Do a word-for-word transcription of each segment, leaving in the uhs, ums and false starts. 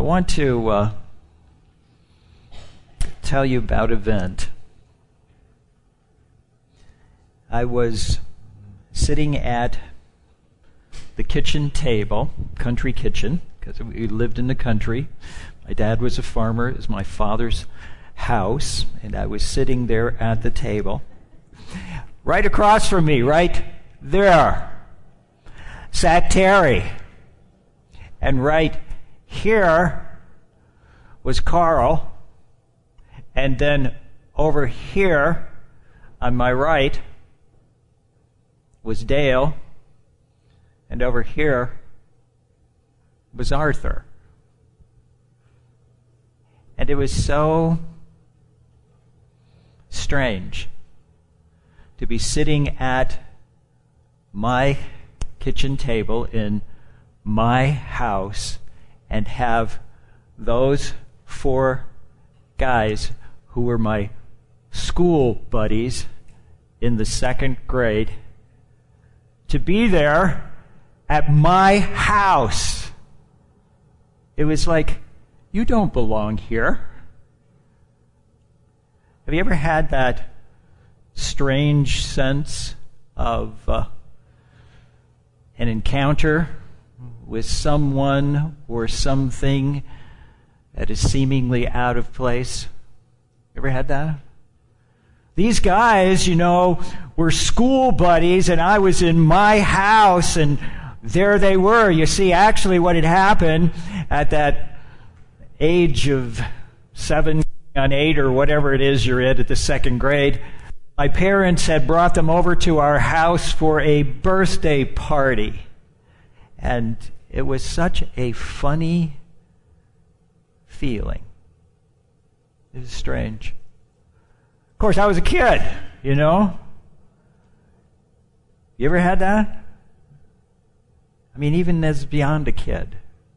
want to uh, tell you about an event. I was sitting at the kitchen table, country kitchen, because we lived in the country. My dad was a farmer. It was my father's house, and I was sitting there at the table. Right across from me, right there, sat Terry. And right here was Carl. And then over here on my right was Dale. And over here was Arthur. And it was so strange to be sitting at my kitchen table in my house and have those four guys who were my school buddies in the second grade to be there at my house. It was like, you don't belong here. Have you ever had that strange sense of uh, an encounter with someone or something that is seemingly out of place? Ever had that? These guys, you know, were school buddies, and I was in my house, and there they were. You see, actually what had happened at that age of seven on eight or whatever it is you're at at the second grade, my parents had brought them over to our house for a birthday party. And it was such a funny feeling. It was strange. Of course, I was a kid, you know. You ever had that? I mean, even as beyond a kid.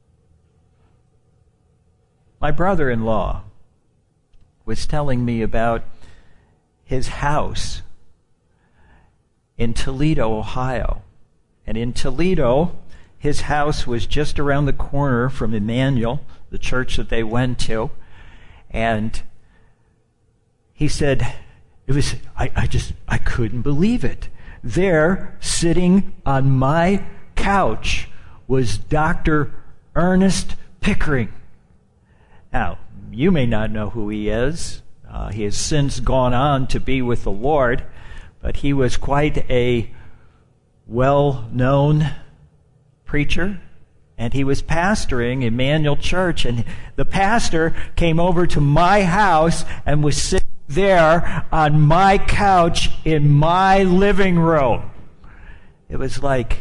My brother-in-law was telling me about his house in Toledo, Ohio. And in Toledo, his house was just around the corner from Emmanuel, the church that they went to. And he said, it was, I, I just, I couldn't believe it. There, sitting on my couch, was Doctor Ernest Pickering. Now, you may not know who he is. Uh, he has since gone on to be with the Lord, but he was quite a well-known preacher, and he was pastoring Emmanuel Church, and the pastor came over to my house and was sitting there on my couch in my living room. It was like,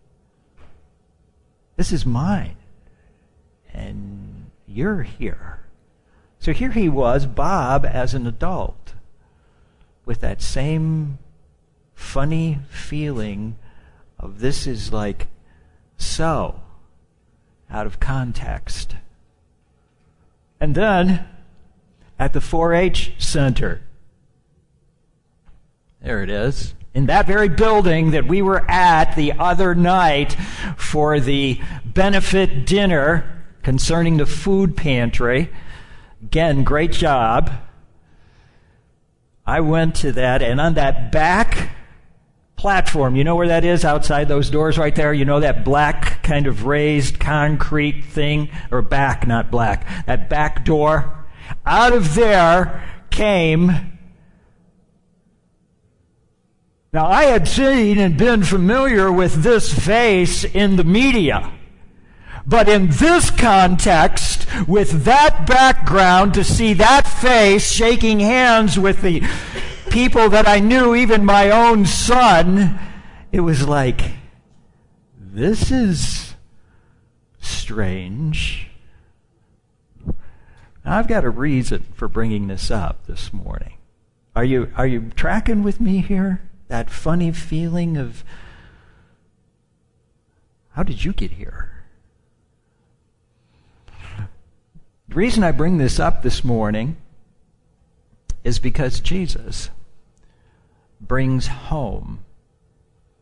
this is mine, and you're here. So here he was, Bob, as an adult, with that same funny feeling of this is like so out of context. And then at the four H Center, there it is, in that very building that we were at the other night for the benefit dinner concerning the food pantry. Again, great job. I went to that, and on that back platform, you know where that is outside those doors right there? You know that black kind of raised concrete thing? Or back, not black. That back door? Out of there came... Now, I had seen and been familiar with this face in the media. But in this context, with that background, to see that face shaking hands with the people that I knew, even my own son, it was like, this is strange. Now, I've got a reason for bringing this up this morning. Are you, are you tracking with me here? That funny feeling of, how did you get here? The reason I bring this up this morning is because Jesus brings home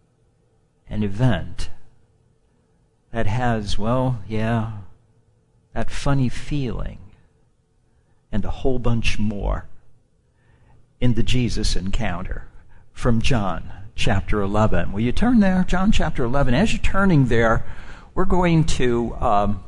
an event that has, well, yeah, that funny feeling, and a whole bunch more in the Jesus encounter from John chapter eleven. Will you turn there? John chapter eleven. As you're turning there, we're going to um,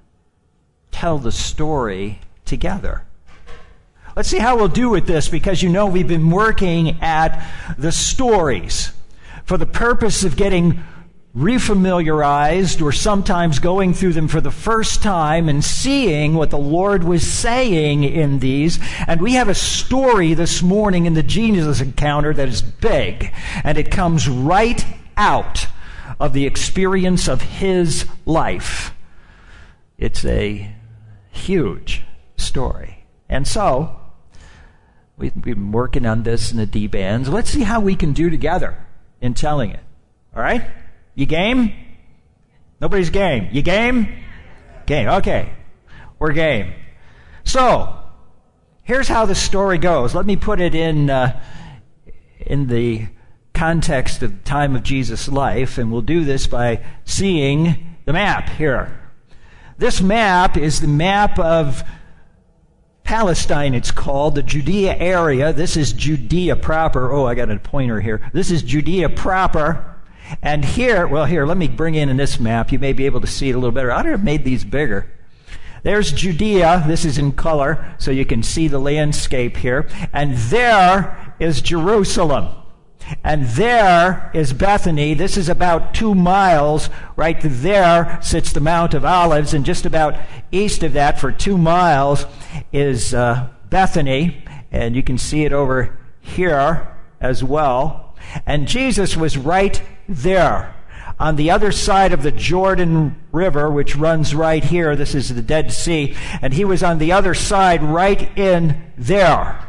tell the story together. Let's see how we'll do with this, because you know we've been working at the stories for the purpose of getting refamiliarized, or sometimes going through them for the first time and seeing what the Lord was saying in these. And we have a story this morning in the Jesus encounter that is big, and it comes right out of the experience of his life. It's a huge story. And so, we've been working on this in the D-bands. Let's see how we can do together in telling it. All right? You game? Nobody's game. You game? Game. Okay. We're game. So, here's how the story goes. Let me put it in uh, in the context of the time of Jesus' life, and we'll do this by seeing the map here. This map is the map of Palestine, it's called, the Judea area. This is Judea proper. Oh, I got a pointer here. This is Judea proper. And here, well, here, let me bring in in this map. You may be able to see it a little better. I would have made these bigger. There's Judea. This is in color, so you can see the landscape here. And there is Jerusalem. And there is Bethany. This is about two miles. Right there sits the Mount of Olives, and just about east of that for two miles is uh, Bethany. And you can see it over here as well. And Jesus was right there on the other side of the Jordan River, which runs right here. This is the Dead Sea. And he was on the other side right in there.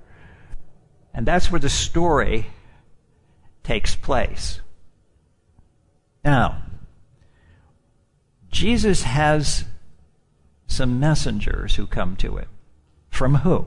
And that's where the story takes place. Now, Jesus has some messengers who come to him. From who?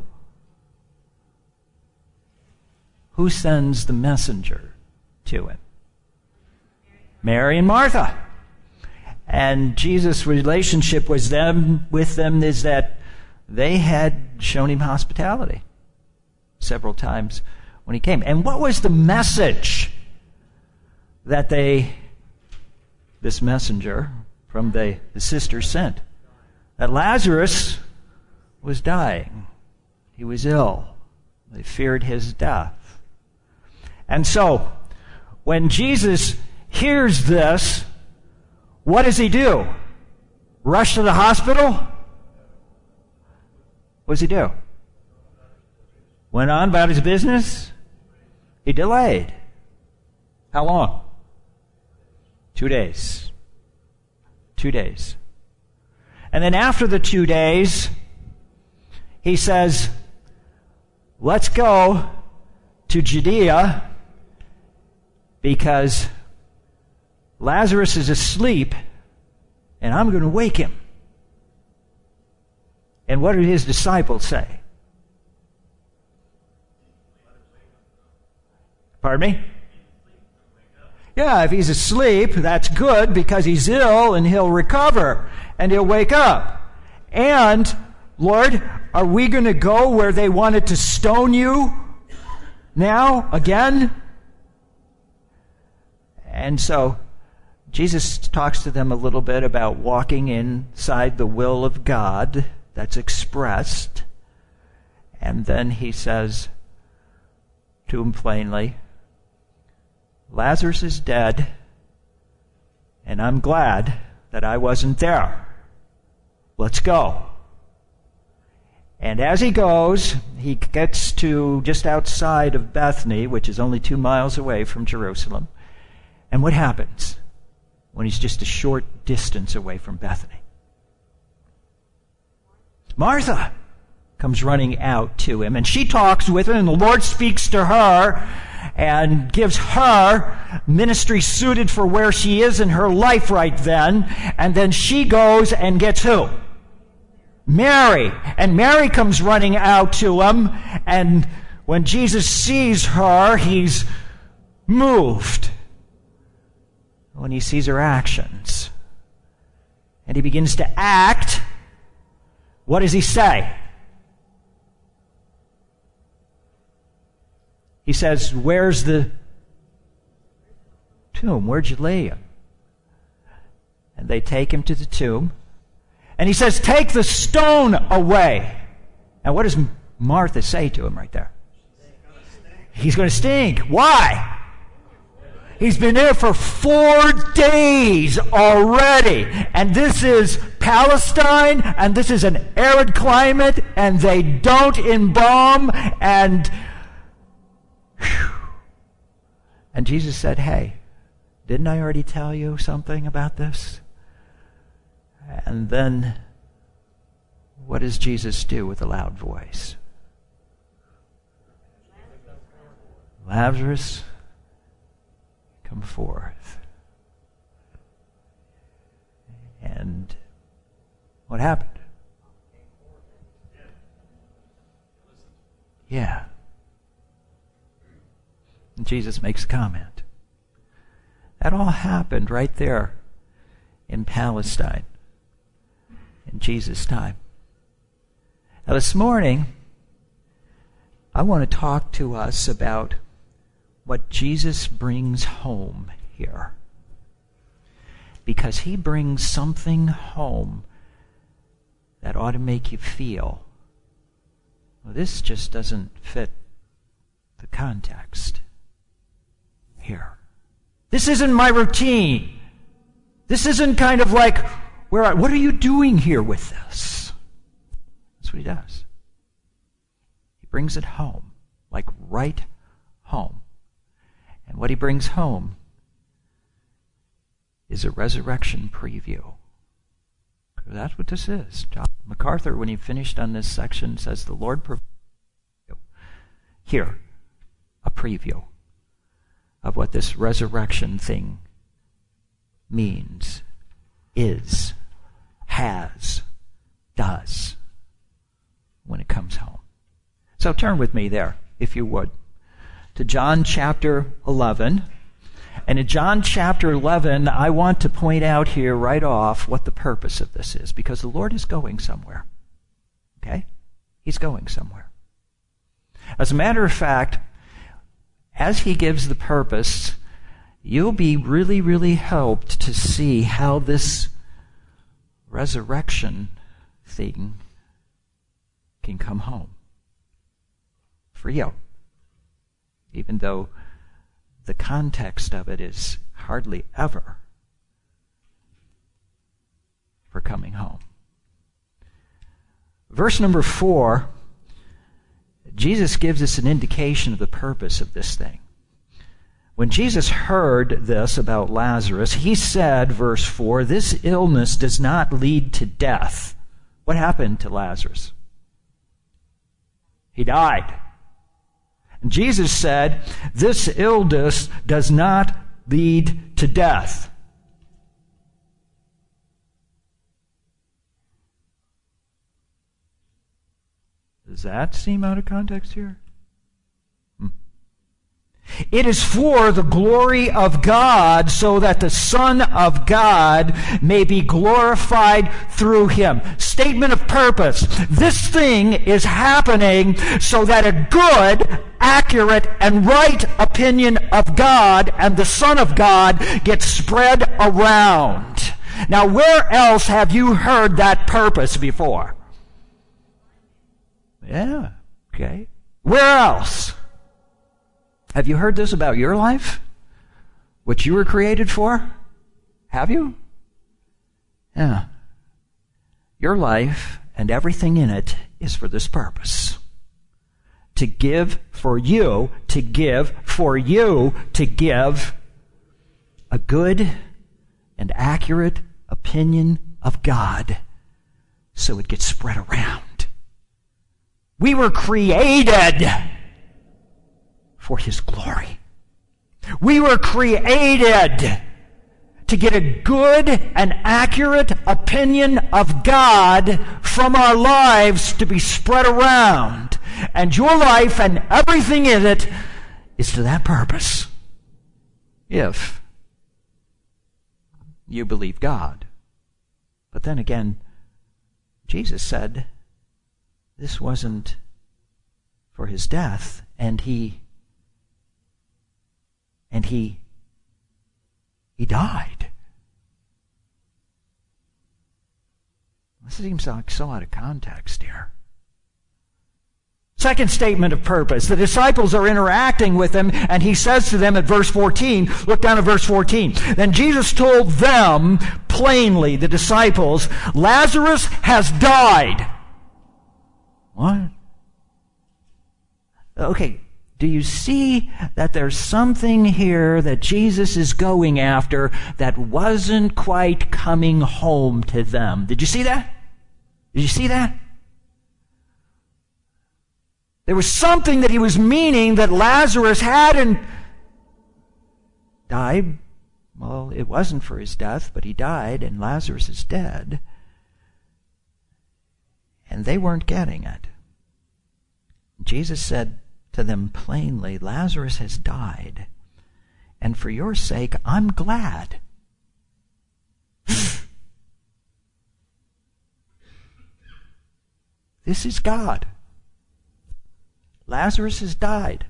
Who sends the messenger to him? Mary and Martha. And Jesus' relationship with them, with them is that they had shown him hospitality several times when he came. And what was the message that they, this messenger from the, the sisters sent? That Lazarus was dying. He was ill. They feared his death. And so, when Jesus hears this, what does he do? Rush to the hospital? What does he do? Went on about his business? He delayed. How long? Two days. Two days. And then after the two days, he says, let's go to Judea, because Lazarus is asleep and I'm going to wake him. And what did his disciples say? Pardon me? Yeah, if he's asleep, that's good, because he's ill and he'll recover and he'll wake up. And, Lord, are we going to go where they wanted to stone you now again? And so Jesus talks to them a little bit about walking inside the will of God that's expressed. And then he says to them plainly, Lazarus is dead, and I'm glad that I wasn't there. Let's go. And as he goes, he gets to just outside of Bethany, which is only two miles away from Jerusalem. And what happens when he's just a short distance away from Bethany? Martha comes running out to him, and she talks with him, and the Lord speaks to her and gives her ministry suited for where she is in her life right then. And then she goes and gets who? Mary. And Mary comes running out to him, and when Jesus sees her, he's moved when he sees her actions. And he begins to act what does he say? He says, where's the tomb? Where'd you lay him? And they take him to the tomb. And he says, take the stone away. And what does Martha say to him right there? He's going to stink. Why? He's been there for four days already. And this is Palestine, and this is an arid climate, and they don't embalm, and whew. And Jesus said, hey, didn't I already tell you something about this? And then what does Jesus do with a loud voice? Lazarus, come forth. And what happened? Yeah. And Jesus makes a comment. That all happened right there in Palestine in Jesus' time. Now this morning, I want to talk to us about what Jesus brings home here. Because he brings something home that ought to make you feel, well, this just doesn't fit the context here. This isn't my routine. This isn't kind of like, where I, what are you doing here with this? That's what he does. He brings it home, like right home. And what he brings home is a resurrection preview. That's what this is. John MacArthur, when he finished on this section, says the Lord provided here a preview of what this resurrection thing means, is, has, does when it comes home. So turn with me there, if you would, to John chapter eleven. And in John chapter eleven, I want to point out here right off what the purpose of this is, because the Lord is going somewhere. Okay? He's going somewhere. As a matter of fact, as he gives the purpose, you'll be really, really helped to see how this resurrection thing can come home for you. Even though the context of it is hardly ever for coming home. Verse number four, Jesus gives us an indication of the purpose of this thing. When Jesus heard this about Lazarus, he said, verse four, this illness does not lead to death. What happened to Lazarus? He died. And Jesus said, this illness does not lead to death. Does that seem out of context here? Hmm. It is for the glory of God, so that the Son of God may be glorified through him. Statement of purpose. This thing is happening so that a good, accurate, and right opinion of God and the Son of God gets spread around. Now, where else have you heard that purpose before? Yeah, okay. Where else? Have you heard this about your life? What you were created for? Have you? Yeah. Your life and everything in it is for this purpose. To give for you, to give for you, to give a good and accurate opinion of God so it gets spread around. We were created for his glory. We were created to get a good and accurate opinion of God from our lives to be spread around. And your life and everything in it is to that purpose. If you believe God. But then again, Jesus said this wasn't for his death, and he and he he died. This seems like so out of context here. Second statement of purpose. The disciples are interacting with him, and he says to them at verse fourteen, look down at verse fourteen. Then Jesus told them plainly, the disciples, Lazarus has died. What? Okay, do you see that there's something here that Jesus is going after that wasn't quite coming home to them? Did you see that? Did you see that? There was something that he was meaning that Lazarus hadn't died. Well, it wasn't for his death, but he died, and Lazarus is dead. And they weren't getting it. Jesus said to them plainly, Lazarus has died, and for your sake, I'm glad. This is God. Lazarus has died.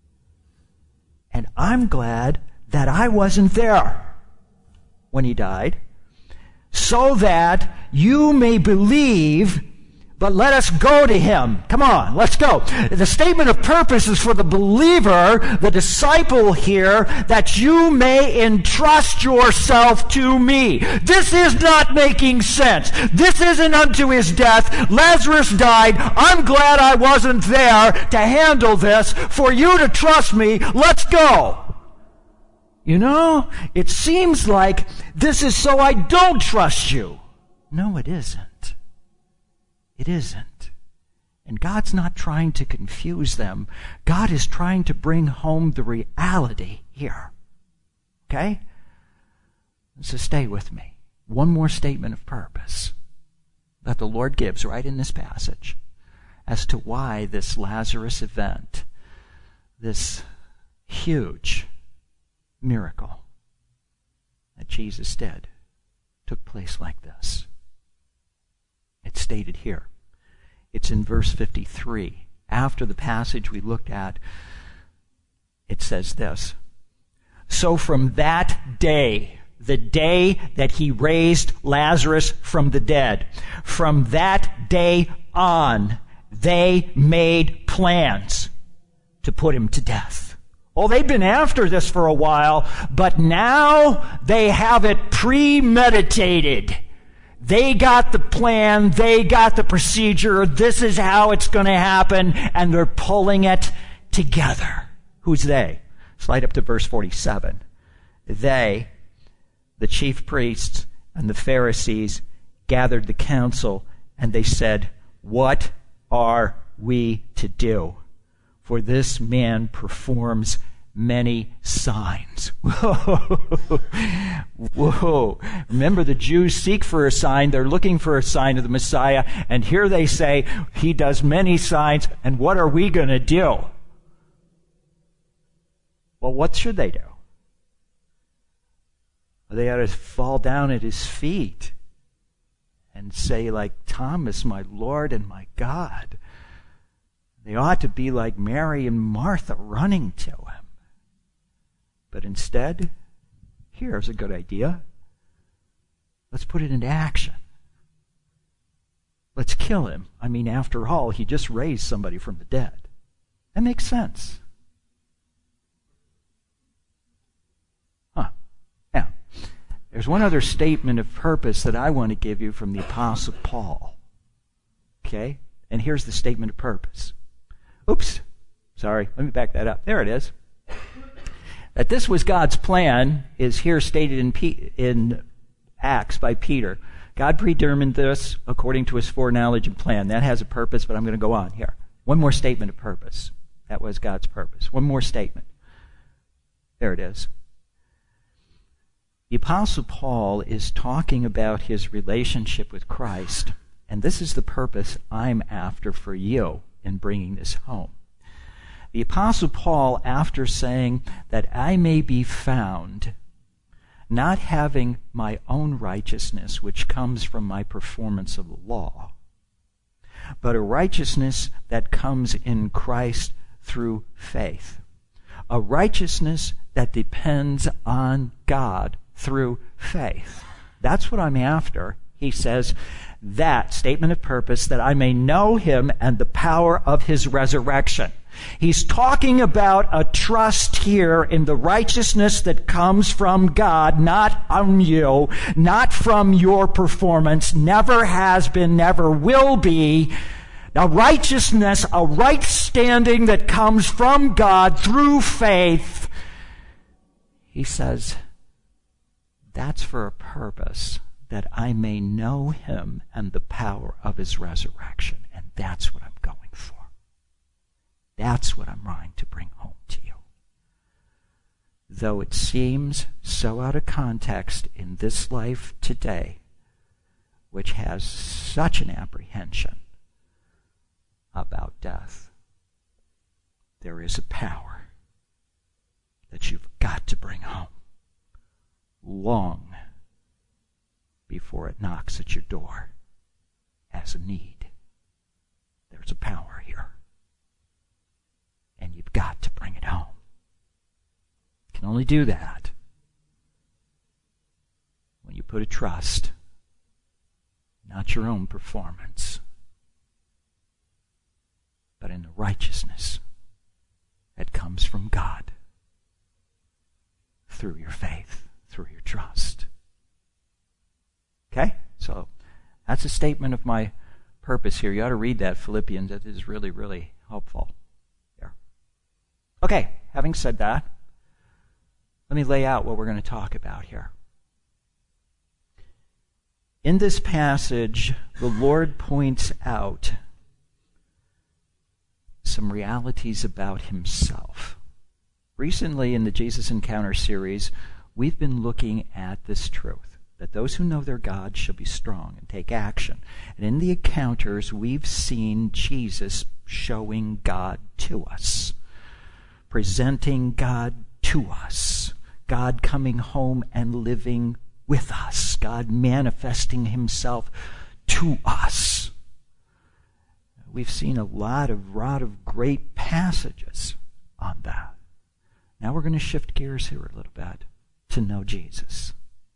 And I'm glad that I wasn't there when he died, so that you may believe, but let us go to him. Come on, let's go. The statement of purpose is for the believer, the disciple here, that you may entrust yourself to me. This is not making sense. This isn't unto his death. Lazarus died. I'm glad I wasn't there to handle this. For you to trust me, let's go. You know, it seems like this is so I don't trust you. No, it isn't. It isn't. And God's not trying to confuse them. God is trying to bring home the reality here. Okay? So stay with me. One more statement of purpose that the Lord gives right in this passage as to why this Lazarus event, this huge miracle that Jesus did, took place like this. It's stated here. It's in verse fifty-three. After the passage we looked at, it says this. So from that day, the day that he raised Lazarus from the dead, from that day on, they made plans to put him to death. Oh, they've been after this for a while, but now they have it premeditated. They got the plan, they got the procedure, this is how it's going to happen, and they're pulling it together. Who's they? Slide up to verse forty-seven. They, the chief priests and the Pharisees, gathered the council, and they said, what are we to do? For this man performs many signs. Whoa. Whoa. Remember, the Jews seek for a sign. They're looking for a sign of the Messiah. And here they say, he does many signs. And what are we going to do? Well, what should they do? They ought to fall down at his feet and say, like Thomas, my Lord and my God. They ought to be like Mary and Martha running to him. But instead, here's a good idea. Let's put it into action. Let's kill him. I mean, after all, he just raised somebody from the dead. That makes sense. Huh. Now, there's one other statement of purpose that I want to give you from the Apostle Paul. Okay? And here's the statement of purpose. Oops. Sorry. Let me back that up. There it is. That this was God's plan is here stated in, P- in Acts by Peter. God predetermined this according to his foreknowledge and plan. That has a purpose, but I'm going to go on here. One more statement of purpose. That was God's purpose. One more statement. There it is. The Apostle Paul is talking about his relationship with Christ, and this is the purpose I'm after for you in bringing this home. The Apostle Paul, after saying that I may be found not having my own righteousness, which comes from my performance of the law, but a righteousness that comes in Christ through faith. A righteousness that depends on God through faith. That's what I'm after. He says, that statement of purpose, that I may know him and the power of his resurrection. He's talking about a trust here in the righteousness that comes from God, not on you, not from your performance, never has been, never will be. A righteousness, a right standing that comes from God through faith. He says, that's for a purpose, that I may know him and the power of his resurrection. And that's what I'm going for. That's what I'm trying to bring home to you. Though it seems so out of context in this life today, which has such an apprehension about death, there is a power that you've got to bring home long before it knocks at your door as a need. There's a power here. And you've got to bring it home. You can only do that when you put a trust, not your own performance, but in the righteousness that comes from God through your faith, through your trust. Okay? So that's a statement of my purpose here. You ought to read that, Philippians. That is really, really helpful. There. Okay, having said that, let me lay out what we're going to talk about here. In this passage, the Lord points out some realities about himself. Recently in the Jesus Encounter series, we've been looking at this truth, that those who know their God shall be strong and take action. And in the encounters, we've seen Jesus showing God to us, presenting God to us, God coming home and living with us, God manifesting himself to us. We've seen a lot of, lot of great passages on that. Now we're going to shift gears here a little bit to know Jesus.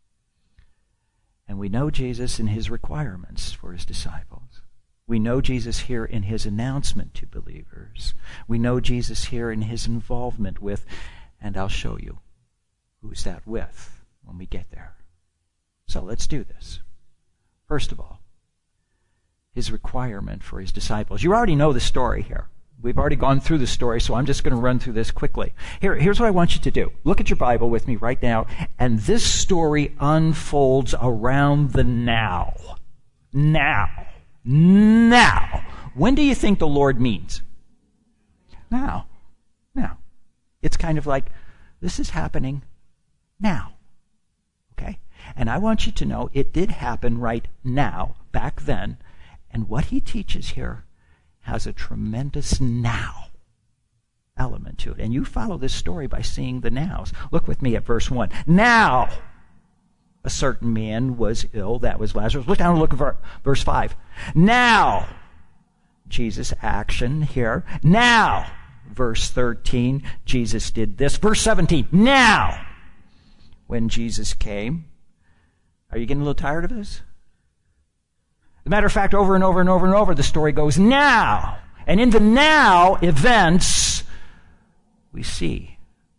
And we know Jesus in his requirements for his disciples. We know Jesus here in his announcement to believers. We know Jesus here in his involvement with, and I'll show you who's that with when we get there. So let's do this. First of all, his requirement for his disciples. You already know the story here. We've already gone through the story, so I'm just going to run through this quickly. Here, here's what I want you to do. Look at your Bible with me right now, and this story unfolds around the now. Now. Now. When do you think the Lord means? Now. Now. It's kind of like, this is happening now. Okay? And I want you to know it did happen right now, back then, and what he teaches here has a tremendous now element to it. And you follow this story by seeing the nows. Look with me at verse one. Now, a certain man was ill. That was Lazarus. Look down and look at verse five. Now, Jesus' action here. Now, verse thirteen, Jesus did this. Verse seventeen, now, when Jesus came. Are you getting a little tired of this? As a matter of fact, over and over and over and over, the story goes now. And in the now events, we see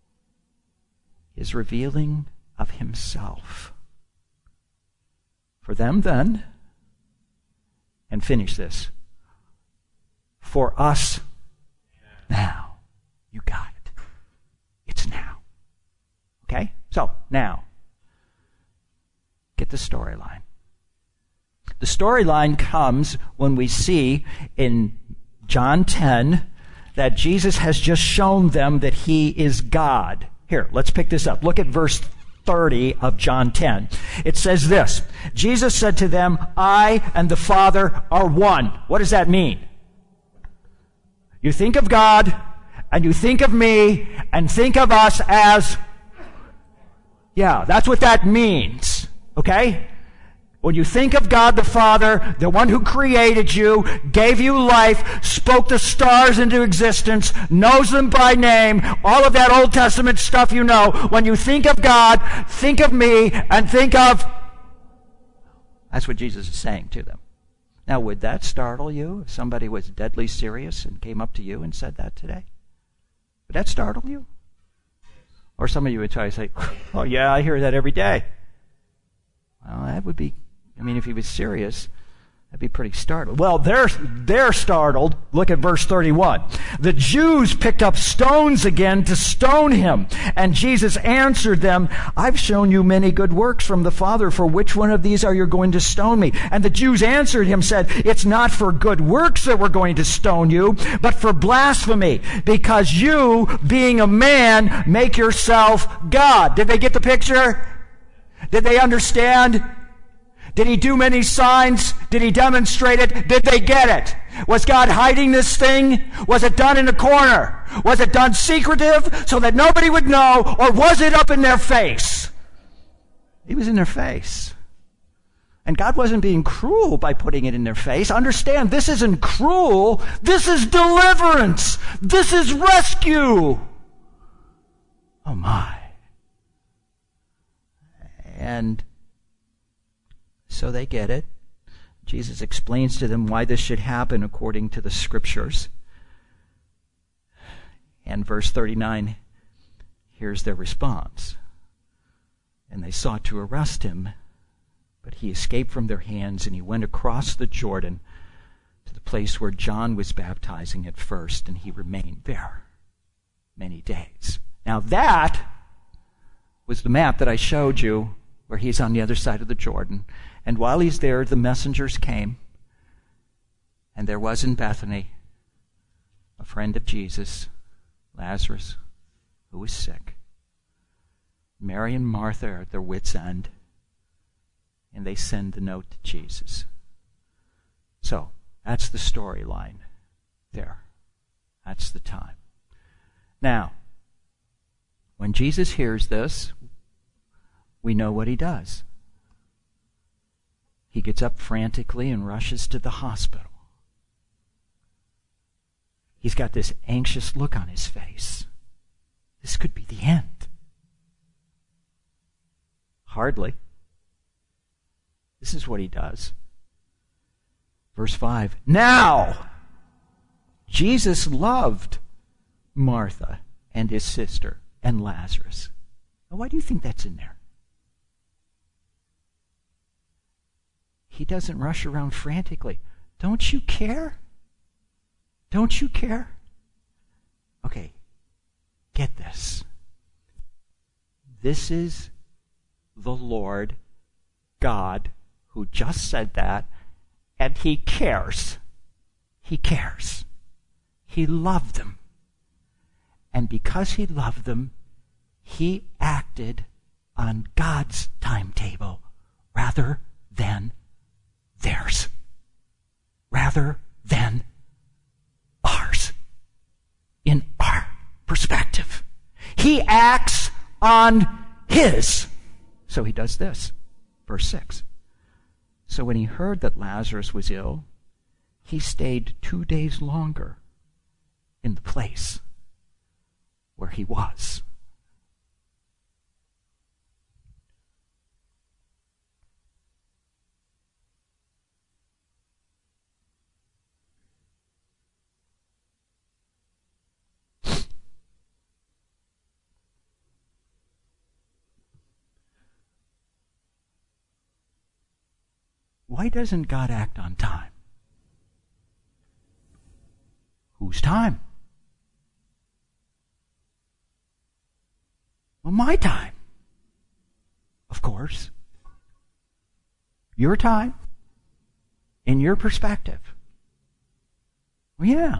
his revealing of himself. For them then, and finish this, for us now. You got it. It's now. Okay? So, now, get the storyline. The storyline comes when we see in John ten that Jesus has just shown them that he is God. Here, let's pick this up. Look at verse thirty of John ten. It says this, Jesus said to them, I and the Father are one. What does that mean? You think of God, and you think of me, and think of us as, yeah, that's what that means. Okay? When you think of God the Father, the one who created you, gave you life, spoke the stars into existence, knows them by name, all of that Old Testament stuff you know, when you think of God, think of me, and think of... That's what Jesus is saying to them. Now, would that startle you if somebody was deadly serious and came up to you and said that today? Would that startle you? Or some of you would try to say, oh yeah, I hear that every day. Well, that would be... I mean, if he was serious, that'd be pretty startled. Well, they're, they're startled. Look at verse thirty-one. The Jews picked up stones again to stone him. And Jesus answered them, I've shown you many good works from the Father. For which one of these are you going to stone me? And the Jews answered him, said, it's not for good works that we're going to stone you, but for blasphemy, because you, being a man, make yourself God. Did they get the picture? Did they understand? Did he do many signs? Did he demonstrate it? Did they get it? Was God hiding this thing? Was it done in a corner? Was it done secretive so that nobody would know? Or was it up in their face? It was in their face. And God wasn't being cruel by putting it in their face. Understand, this isn't cruel. This is deliverance. This is rescue. Oh my. And so they get it. Jesus explains to them why this should happen according to the Scriptures. And verse thirty-nine, here's their response. And they sought to arrest him, but he escaped from their hands, and he went across the Jordan to the place where John was baptizing at first, and he remained there many days. Now that was the map that I showed you, where he's on the other side of the Jordan. And while he's there, the messengers came, and there was in Bethany a friend of Jesus, Lazarus, who was sick. Mary and Martha are at their wits' end, and they send the note to Jesus. So, that's the storyline there. That's the time. Now, when Jesus hears this, we know what he does. He gets up frantically and rushes to the hospital. He's got this anxious look on his face. This could be the end. Hardly. This is what he does. Verse five. Now, Jesus loved Martha and his sister and Lazarus. Now, why do you think that's in there? He doesn't rush around frantically. Don't you care? Don't you care? Okay, get this. This is the Lord God who just said that, and he cares. He cares. He loved them. And because he loved them, he acted on God's timetable rather than theirs, rather than ours, in our perspective. He acts on his. So he does this. Verse six. So when he heard that Lazarus was ill, he stayed two days longer in the place where he was. Why doesn't God act on time? Whose time? Well, my time. Of course. Your time. In your perspective. Well, yeah.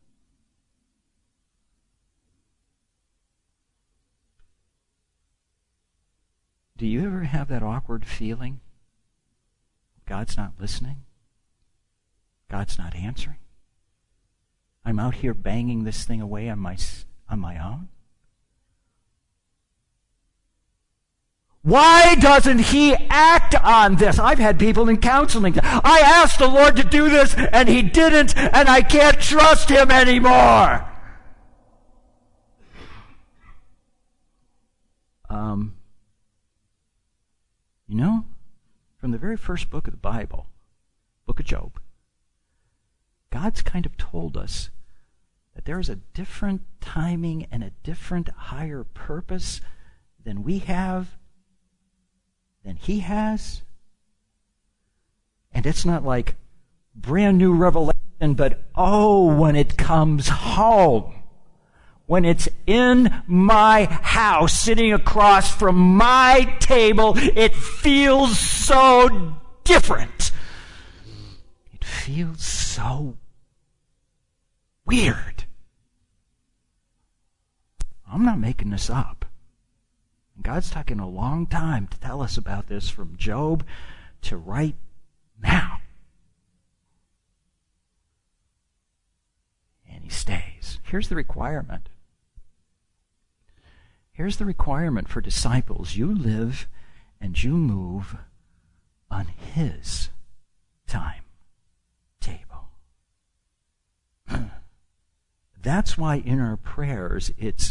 Do you ever have that awkward feeling? God's not listening. God's not answering. I'm out here banging this thing away on my, on my own. Why doesn't he act on this? I've had people in counseling. I asked the Lord to do this, and he didn't, and I can't trust him anymore. Um, you know, from the very first book of the Bible, book of Job, God's kind of told us that there is a different timing and a different higher purpose than we have, than he has. And it's not like brand new revelation, but oh, when it comes home, when it's in my house, sitting across from my table, it feels so different. It feels so weird. I'm not making this up. God's taken a long time to tell us about this, from Job to right now. And he stays. Here's the requirement. Here's the requirement for disciples. You live and you move on his timetable. That's why in our prayers it's,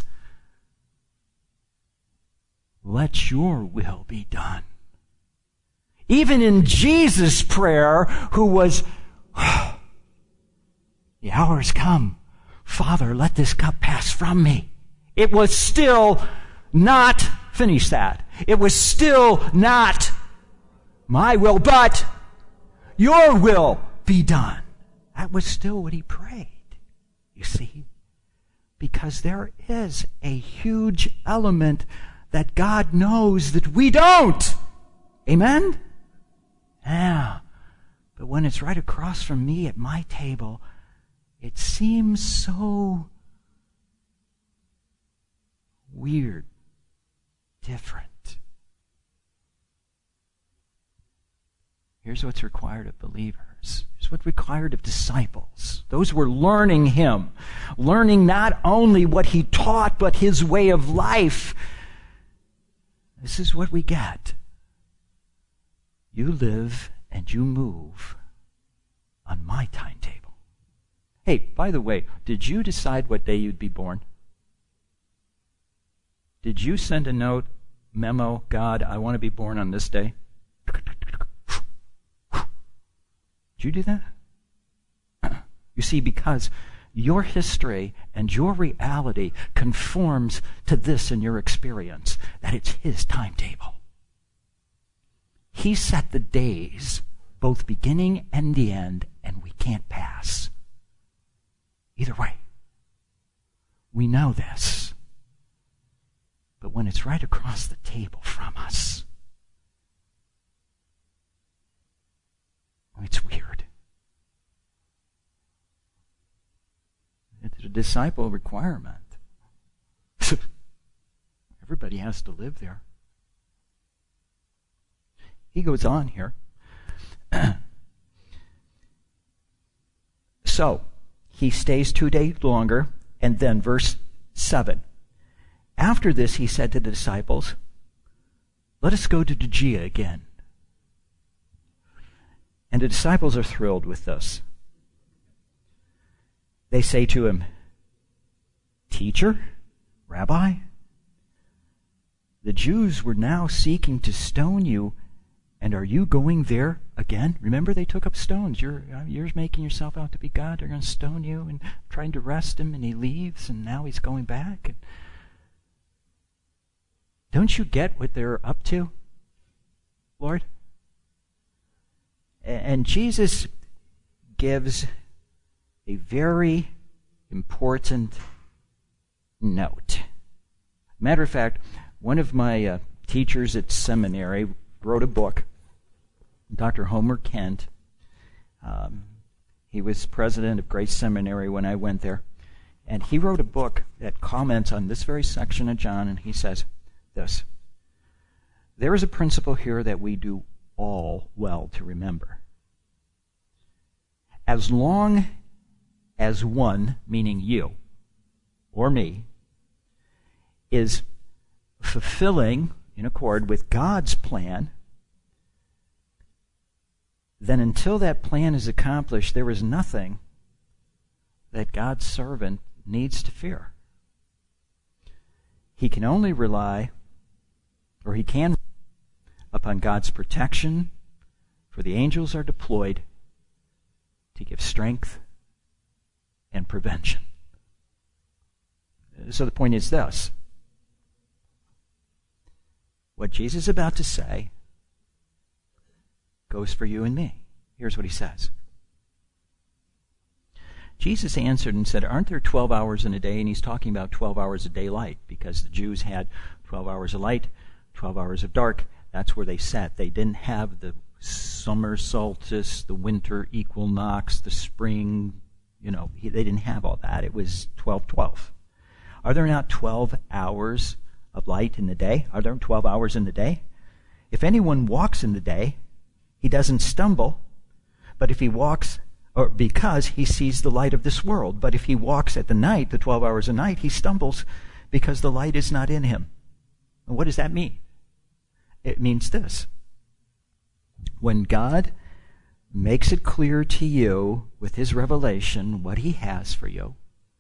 let your will be done. Even in Jesus' prayer, who was, oh, the hour has come. Father, let this cup pass from me. It was still not, finish that. It was still not my will, but your will be done. That was still what he prayed, you see. Because there is a huge element that God knows that we don't. Amen? Yeah. But when it's right across from me at my table, it seems so weird, different. Here's what's required of believers. Here's what's required of disciples. Those who were learning him. Learning not only what he taught, but his way of life. This is what we get. You live and you move on my timetable. Hey, by the way, did you decide what day you'd be born? Did you send a note, memo, God, I want to be born on this day? Did you do that? You see, because your history and your reality conforms to this in your experience, that it's his timetable. He set the days, both beginning and the end, and we can't pass. Either way. We know this. But when it's right across the table from us, it's weird. It's a disciple requirement. Everybody has to live there. He goes on here. So, he stays two days longer, and then verse seven. After this, he said to the disciples, let us go to Judea again. And the disciples are thrilled with this. They say to him, Teacher, Rabbi, the Jews were now seeking to stone you, and are you going there again? Remember, they took up stones. You're, you're making yourself out to be God. They're going to stone you, and trying to arrest him, and he leaves, and now he's going back. And don't you get what they're up to, Lord? And Jesus gives a very important note. Matter of fact, one of my uh, teachers at seminary wrote a book, Doctor Homer Kent. Um, he was president of Grace Seminary when I went there. And he wrote a book that comments on this very section of John, and he says this: there is a principle here that we do all well to remember. As long as one, meaning you or me, is fulfilling in accord with God's plan, then until that plan is accomplished, there is nothing that God's servant needs to fear. He can only rely, or he can, upon God's protection, for the angels are deployed to give strength and prevention. So the point is this. What Jesus is about to say goes for you and me. Here's what he says. Jesus answered and said, aren't there twelve hours in a day? And he's talking about twelve hours of daylight, because the Jews had twelve hours of light, twelve hours of dark. That's where they sat. They didn't have the summer solstice, the winter equinox, the spring, you know, they didn't have all that. It was twelve twelve. Are there not twelve hours of light in the day? Are there twelve hours in the day? If anyone walks in the day, he doesn't stumble, but if he walks, or because he sees the light of this world, but if he walks at the night, the twelve hours of night, he stumbles because the light is not in him. And what does that mean? It means this. When God makes it clear to you with his revelation what he has for you,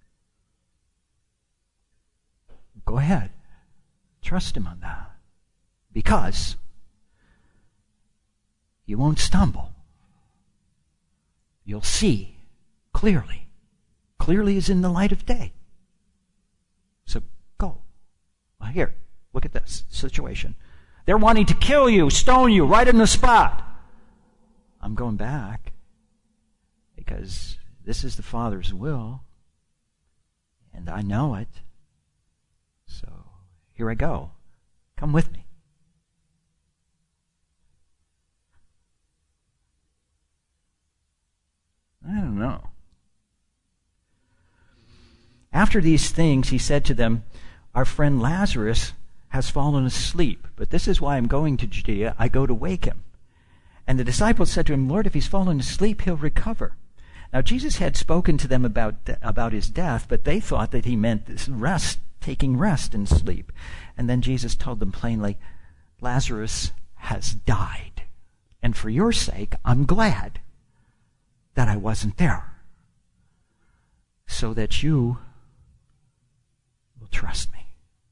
go ahead. Trust him on that. Because you won't stumble. You'll see clearly. Clearly as in the light of day. So go. Well, here, look at this situation. They're wanting to kill you, stone you, right in the spot. I'm going back because this is the Father's will, and I know it. So here I go. Come with me. I don't know. After these things, he said to them, our friend Lazarus has fallen asleep, but this is why I'm going to Judea. I go to wake him. And the disciples said to him, Lord, if he's fallen asleep, he'll recover. Now Jesus had spoken to them about, about his death, but they thought that he meant this rest, taking rest and sleep. And then Jesus told them plainly, Lazarus has died. And for your sake, I'm glad that I wasn't there, so that you will trust me.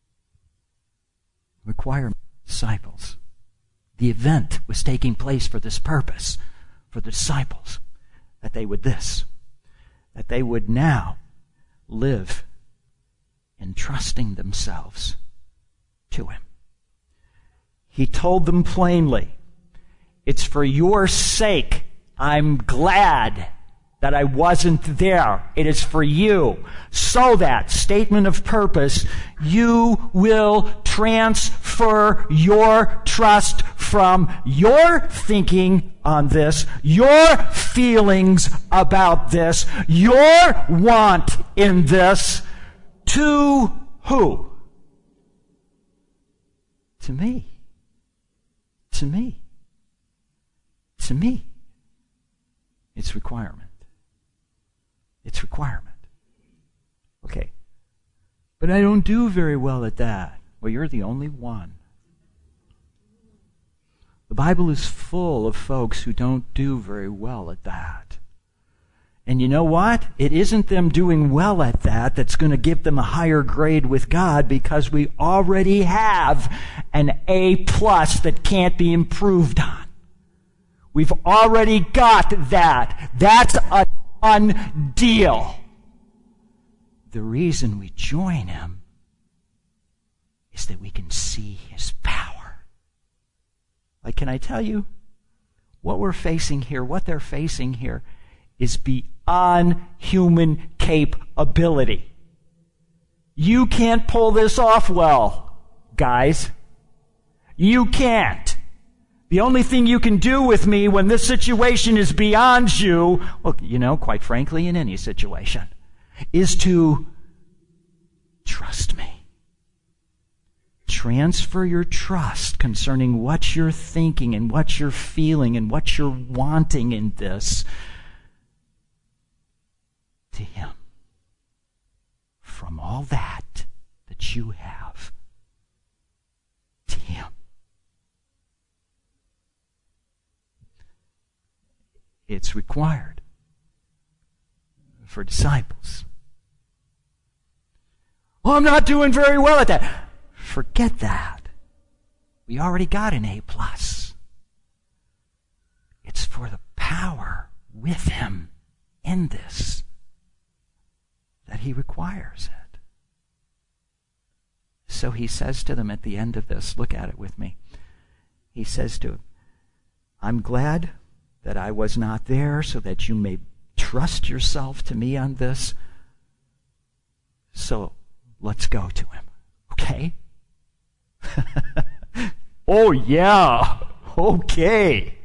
Require disciples. The event was taking place for this purpose, for the disciples, that they would this, that they would now live entrusting themselves to him. He told them plainly, it's for your sake I'm glad that I wasn't there. It is for you. So that, statement of purpose, you will transfer your trust from your thinking on this, your feelings about this, your want in this, to who? To me. To me. To me. It's requirement. It's requirement. Okay. But I don't do very well at that. Well, you're the only one. The Bible is full of folks who don't do very well at that. And you know what? It isn't them doing well at that that's going to give them a higher grade with God, because we already have an A plus that can't be improved on. We've already got that. That's a done deal. The reason we join him is that we can see his power. Like, can I tell you, what we're facing here, what they're facing here, is beyond human capability. You can't pull this off well, guys. You can't. The only thing you can do with me when this situation is beyond you, well, you know, quite frankly, in any situation, is to trust me. Transfer your trust concerning what you're thinking and what you're feeling and what you're wanting in this to him. From all that that you have to him. it's required for disciples. Oh, I'm not doing very well at that. Forget that. We already got an A plus. It's for the power with him in this that he requires it. So he says to them at the end of this, look at it with me. He says to them, I'm glad that I was not there so that you may trust yourself to me on this. So let's go to him, okay? Oh, yeah, okay.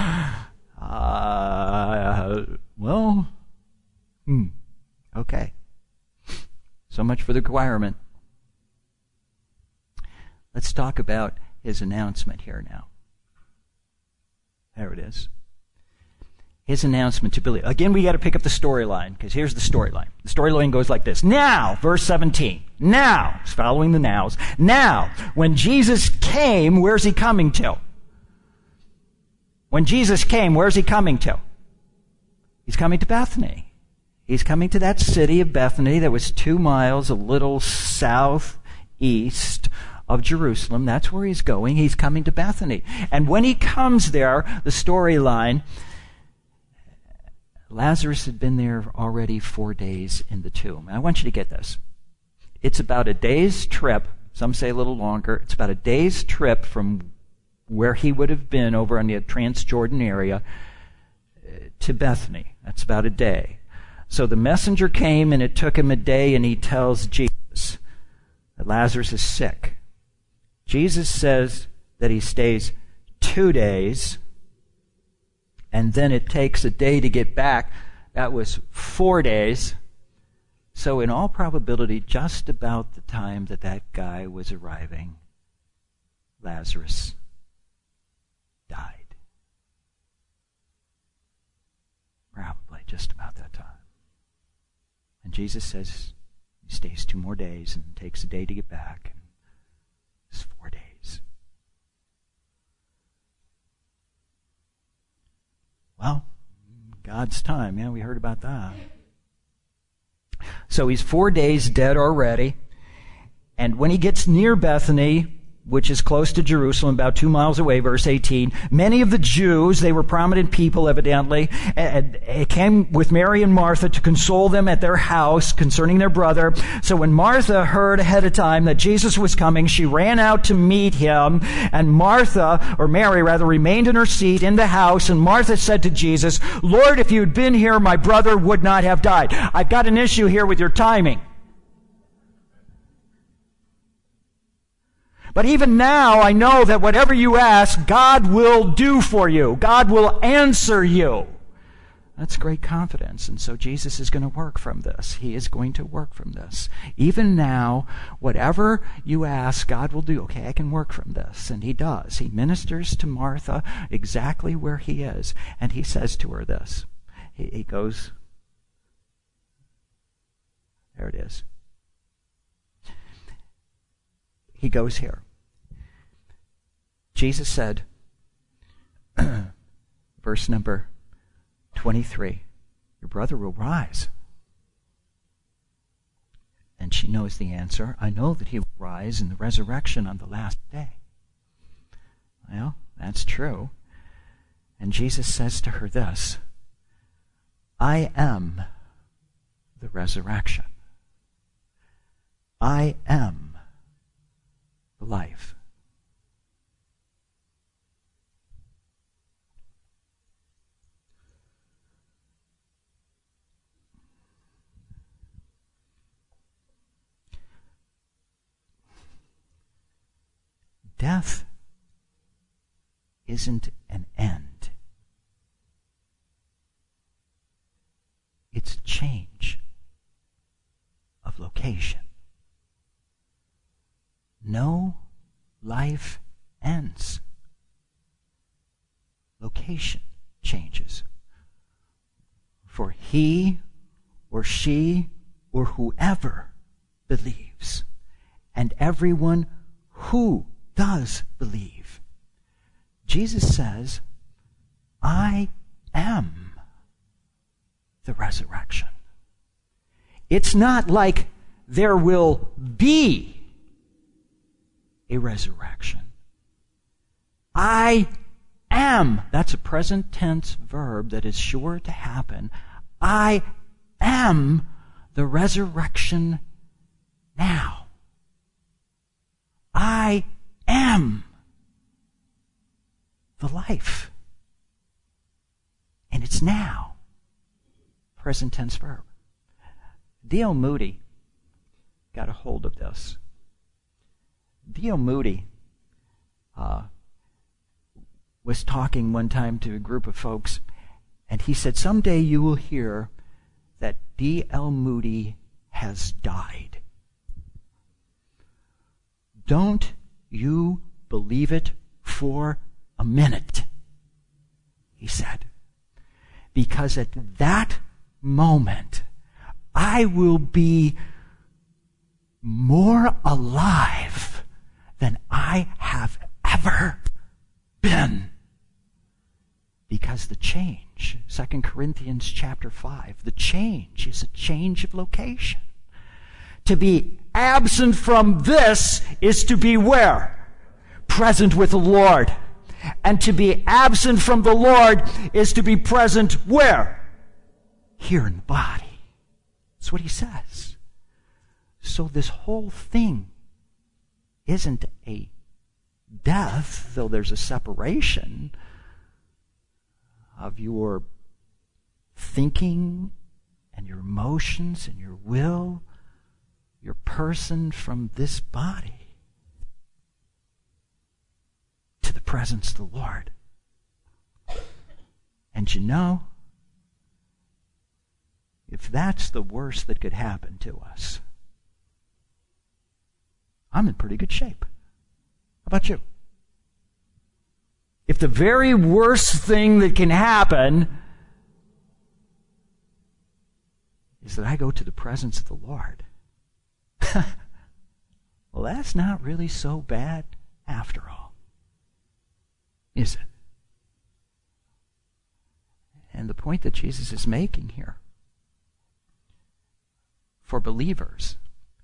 Uh, well, hmm, okay. So much for the requirement. Let's talk about his announcement here now. There it is. His announcement to believe. Again, we got to pick up the storyline, because here's the storyline. The storyline goes like this. Now, verse seventeen. Now, it's following the nows. Now, when Jesus came, where's he coming to? When Jesus came, where's he coming to? He's coming to Bethany. He's coming to that city of Bethany that was two miles a little southeast of Jerusalem. That's where he's going. He's coming to Bethany. And when he comes there, the storyline, Lazarus had been there already four days in the tomb. And I want you to get this. It's about a day's trip. Some say a little longer. It's about a day's trip from where he would have been over in the Transjordan area to Bethany. That's about a day. So the messenger came, and it took him a day, and he tells Jesus that Lazarus is sick. Jesus says that he stays two days, and then it takes a day to get back. That was four days. So in all probability, just about the time that that guy was arriving, Lazarus died. Probably just about that time. And Jesus says he stays two more days and takes a day to get back. And it's four days. Well, God's time. Yeah, we heard about that. So he's four days dead already. And when he gets near Bethany, which is close to Jerusalem, about two miles away, verse eighteen, many of the Jews, they were prominent people evidently, and came with Mary and Martha to console them at their house concerning their brother. So when Martha heard ahead of time that Jesus was coming, she ran out to meet him, and Martha, or Mary rather, remained in her seat in the house, and Martha said to Jesus, Lord, if you'd been here, my brother would not have died. I've got an issue here with your timing. But even now, I know that whatever you ask, God will do for you. God will answer you. That's great confidence. And so Jesus is going to work from this. He is going to work from this. Even now, whatever you ask, God will do. Okay, I can work from this. And he does. He ministers to Martha exactly where he is. And he says to her this. He, he goes, there it is. He goes here. Jesus said, verse number twenty-three, your brother will rise. And she knows the answer. I know that he will rise in the resurrection on the last day. Well, that's true. And Jesus says to her this, I am the resurrection. I am life. Death isn't an end. It's change of location. No life ends. Location changes. For he or she or whoever believes, and everyone who does believe. Jesus says, I am the resurrection. It's not like there will be a resurrection. I am. That's a present tense verb that is sure to happen. I am the resurrection now. I am the life. And it's now. Present tense verb. D L Moody got a hold of this. D L Moody uh, was talking one time to a group of folks, and he said, someday you will hear that D L Moody has died. Don't you believe it for a minute, he said. Because at that moment, I will be more alive than I have ever been. Because the change, Second Corinthians chapter five, the change is a change of location. To be absent from this is to be where? Present with the Lord. And to be absent from the Lord is to be present where? Here in the body. That's what he says. So this whole thing isn't a death, though there's a separation of your thinking and your emotions and your will, your person from this body to the presence of the Lord. And you know, if that's the worst that could happen to us, I'm in pretty good shape. How about you? If the very worst thing that can happen is that I go to the presence of the Lord, well, that's not really so bad after all, is it? And the point that Jesus is making here for believers,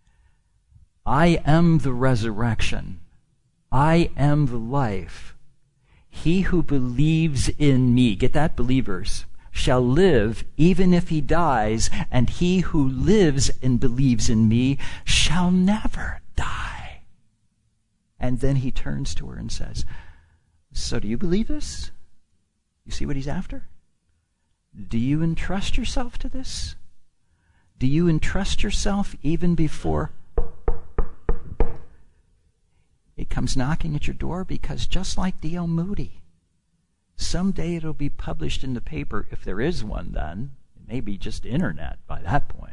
I am the resurrection. I am the life. He who believes in me, get that, believers, shall live even if he dies, and he who lives and believes in me shall never die. And then he turns to her and says, so do you believe this? You see what he's after? Do you entrust yourself to this? Do you entrust yourself even before it comes knocking at your door? Because just like D L Moody, someday it'll be published in the paper, if there is one then. It may be just internet by that point.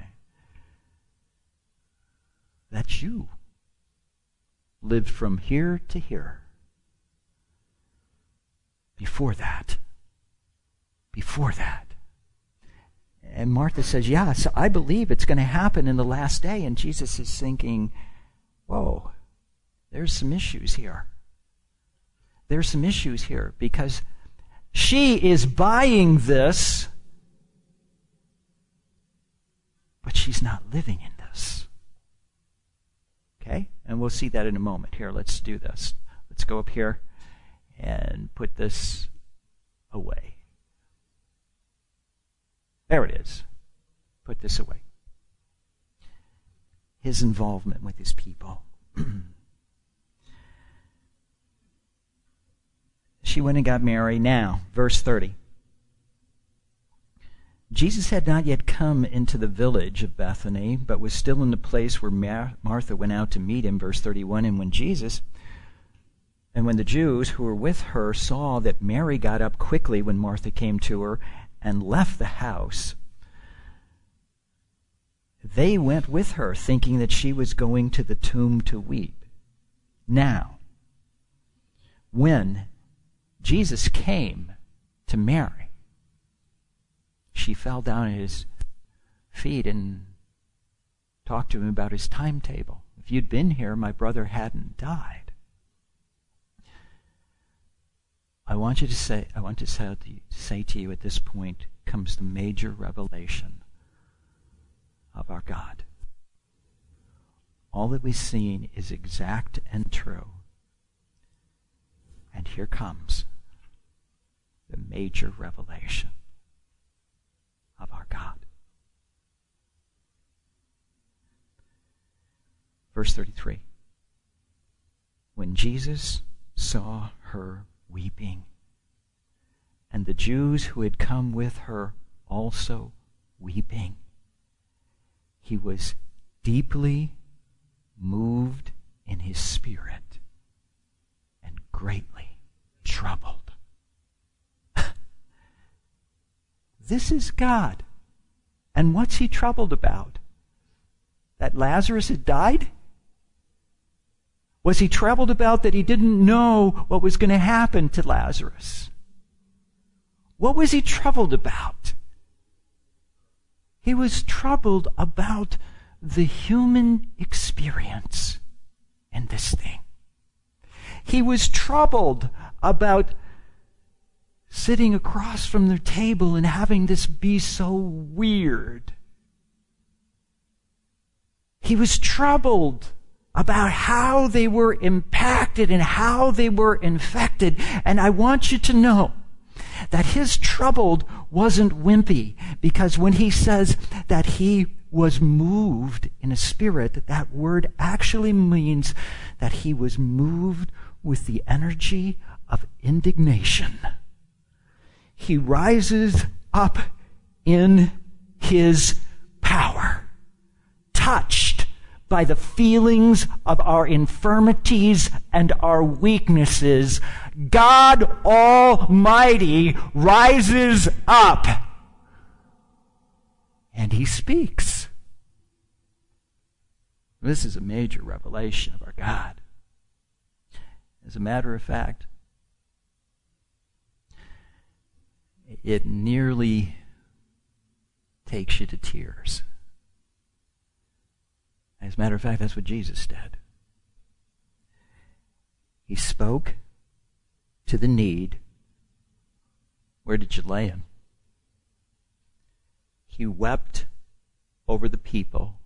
That you lived from here to here. Before that. Before that. And Martha says, yeah, so I believe it's going to happen in the last day. And Jesus is thinking, whoa, there's some issues here. There's some issues here because she is buying this, but she's not living in this. Okay? And we'll see that in a moment. Here, let's do this. Let's go up here and put this away. There it is. Put this away. His involvement with his people. She went and got Mary. Now, verse thirty. Jesus had not yet come into the village of Bethany, but was still in the place where Mar- Martha went out to meet him. Verse thirty-one, and when Jesus, and when the Jews who were with her saw that Mary got up quickly when Martha came to her and left the house, they went with her, thinking that she was going to the tomb to weep. Now, when Jesus came to Mary, she fell down at his feet and talked to him about his timetable. If you'd been here, my brother hadn't died. I want you to say, I want to say, say to you at this point comes the major revelation of our God. All that we've seen is exact and true. And here comes the major revelation of our God. Verse thirty-three. When Jesus saw her weeping, and the Jews who had come with her also weeping, he was deeply moved in his spirit and greatly troubled. This is God. And what's he troubled about? That Lazarus had died? Was he troubled about that he didn't know what was going to happen to Lazarus? What was he troubled about? He was troubled about the human experience in this thing. He was troubled about sitting across from the table and having this be so weird. He was troubled about how they were impacted and how they were infected. And I want you to know that his troubled wasn't wimpy, because when he says that he was moved in a spirit, that word actually means that he was moved with the energy of indignation. He rises up in his power, touched by the feelings of our infirmities and our weaknesses. God Almighty rises up and he speaks. This is a major revelation of our God. As a matter of fact, it nearly takes you to tears. As a matter of fact, that's what Jesus did. He spoke to the need. Where did you lay him? He wept over the people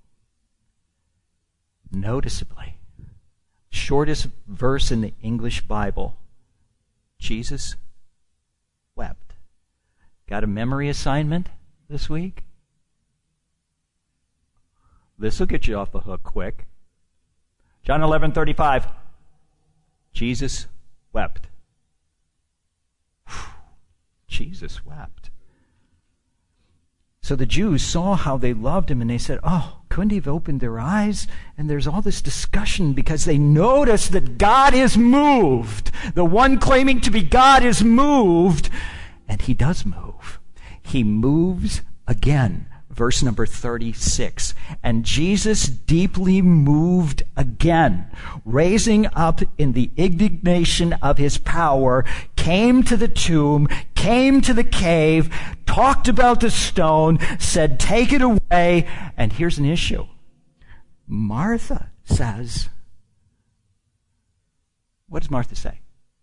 noticeably. Shortest verse in the English Bible. Jesus wept. Got a memory assignment this week? This will get you off the hook quick. John eleven thirty-five. Jesus wept. Whew. Jesus wept. So the Jews saw how they loved him and they said, oh, couldn't he have opened their eyes? And there's all this discussion because they notice that God is moved. The one claiming to be God is moved. And he does move. He moves again. Verse number thirty-six. And Jesus, deeply moved again, raising up in the indignation of his power, came to the tomb, came to the cave, talked about the stone, said, take it away. And here's an issue. Martha says, what does Martha say?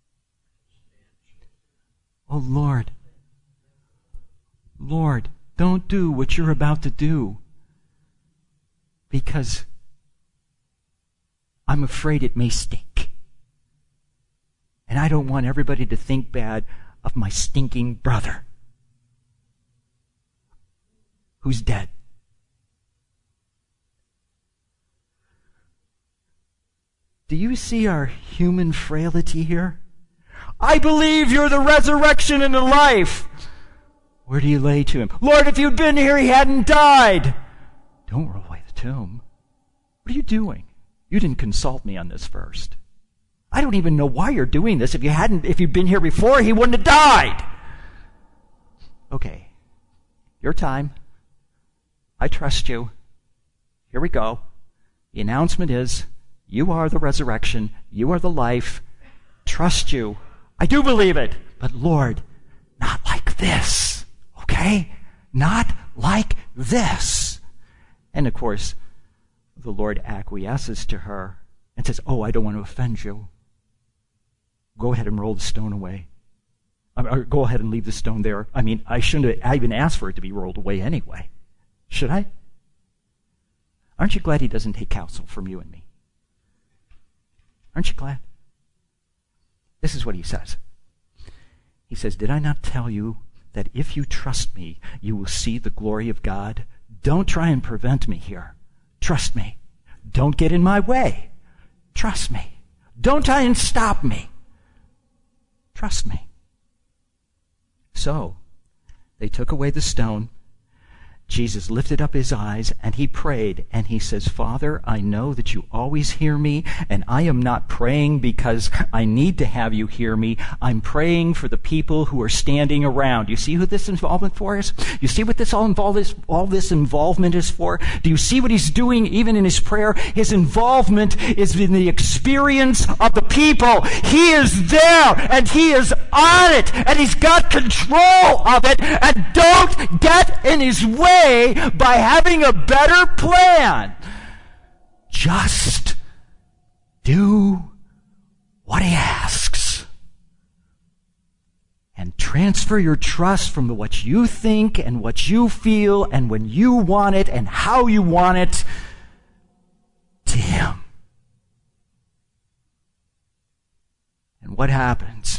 Oh, Lord, Lord, don't do what you're about to do, because I'm afraid it may stink. And I don't want everybody to think bad of my stinking brother who's dead. Do you see our human frailty here? I believe you're the resurrection and the life. Where do you lay to him? Lord, if you'd been here, he hadn't died. Don't roll away the tomb. What are you doing? You didn't consult me on this first. I don't even know why you're doing this. If you hadn't, if you'd been here before, he wouldn't have died. Okay. Your time. I trust you. Here we go. The announcement is, you are the resurrection. You are the life. Trust you. I do believe it. But Lord, not like this. Okay? Not like this. And of course, the Lord acquiesces to her and says, oh, I don't want to offend you. Go ahead and roll the stone away. Or go ahead and leave the stone there. I mean, I shouldn't have even asked for it to be rolled away anyway. Should I? Aren't you glad he doesn't take counsel from you and me? Aren't you glad? This is what he says. He says, did I not tell you that if you trust me, you will see the glory of God? Don't try and prevent me here. Trust me. Don't get in my way. Trust me. Don't try and stop me. Trust me. So, they took away the stone. Jesus lifted up his eyes and he prayed, and he says, Father, I know that you always hear me, and I am not praying because I need to have you hear me. I'm praying for the people who are standing around. You see who this involvement for is? You see what this all involve is, all this involvement is for? Do you see what he's doing even in his prayer? His involvement is in the experience of the people. He is there and he is on it and he's got control of it, and don't get in his way by having a better plan. Just do what he asks. And transfer your trust from what you think and what you feel and when you want it and how you want it to him. And what happens?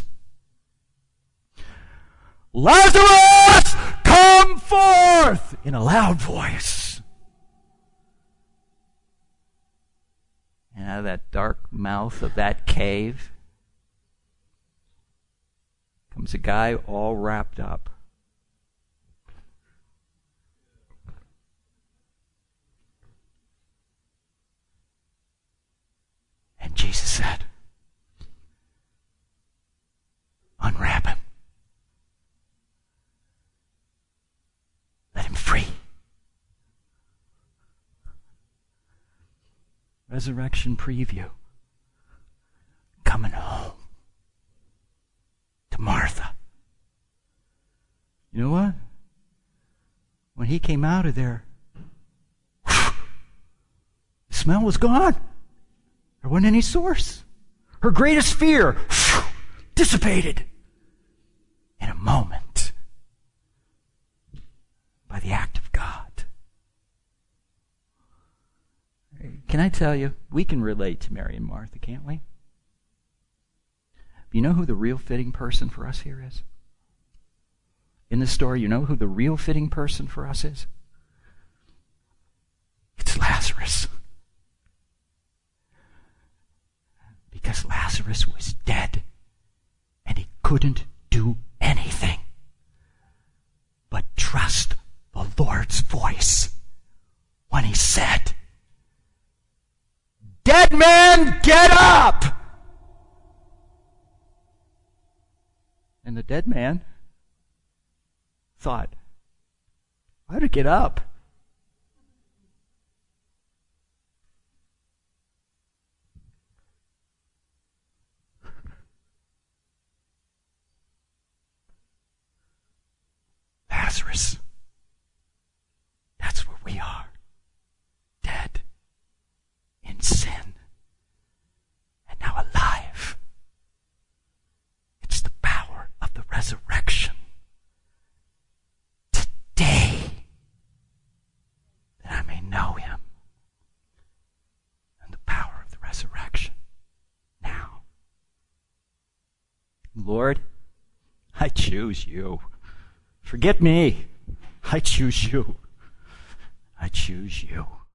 Lazarus, come forth! In a loud voice. And out of that dark mouth of that cave comes a guy all wrapped up. And Jesus said, unwrap him. Let him free. Resurrection preview. Coming home to Martha. You know what? When he came out of there, the smell was gone. There wasn't any source. Her greatest fear dissipated in a moment by the act of God. Can I tell you, we can relate to Mary and Martha, can't we? You know who the real fitting person for us here is? In this story, you know who the real fitting person for us is? It's Lazarus. Because Lazarus was dead and he couldn't do anything but trust the Lord's voice when he said, "Dead man, get up!" And the dead man thought, "How to get up?" Lazarus, that's where we are, dead in sin and now alive. It's the power of the resurrection today that I may know him, and the power of the resurrection now. Lord, I choose you. Forget me. I choose you. I choose you.